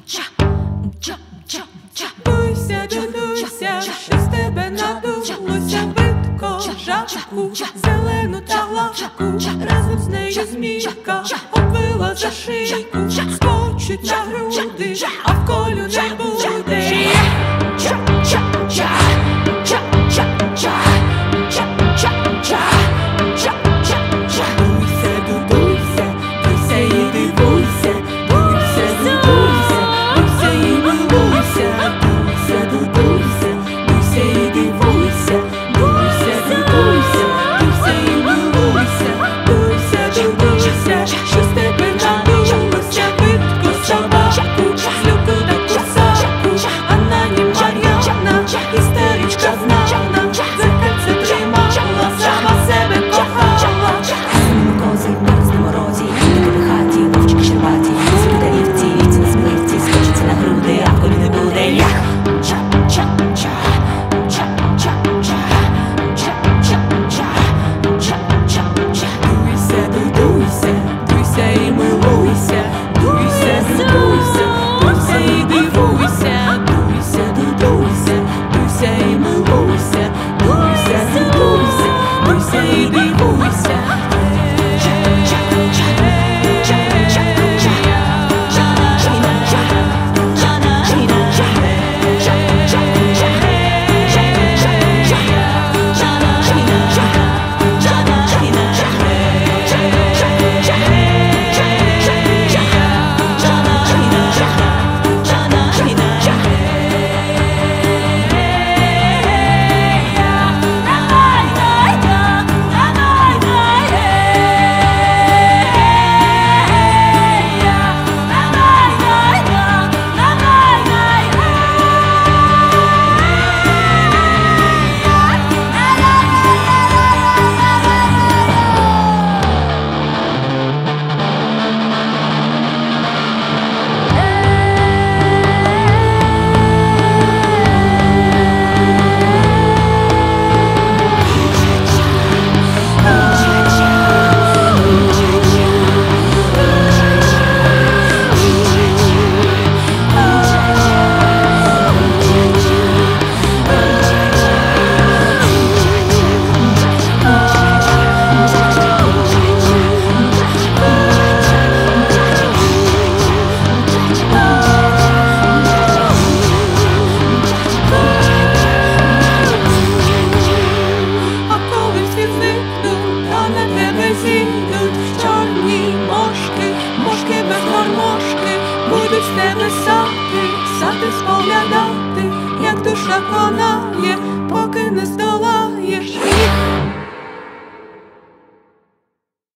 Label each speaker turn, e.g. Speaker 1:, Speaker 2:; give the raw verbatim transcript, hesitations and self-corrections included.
Speaker 1: Дуйся, дудуйся, що з тебе надулося, видко жабку, зелену та лапку, разом з нею змійка обвила за шийку, скочуть на груди, а в колю не буде. Будуть з тебе сати, сати споглядати, як душа конає, поки не здолаєш.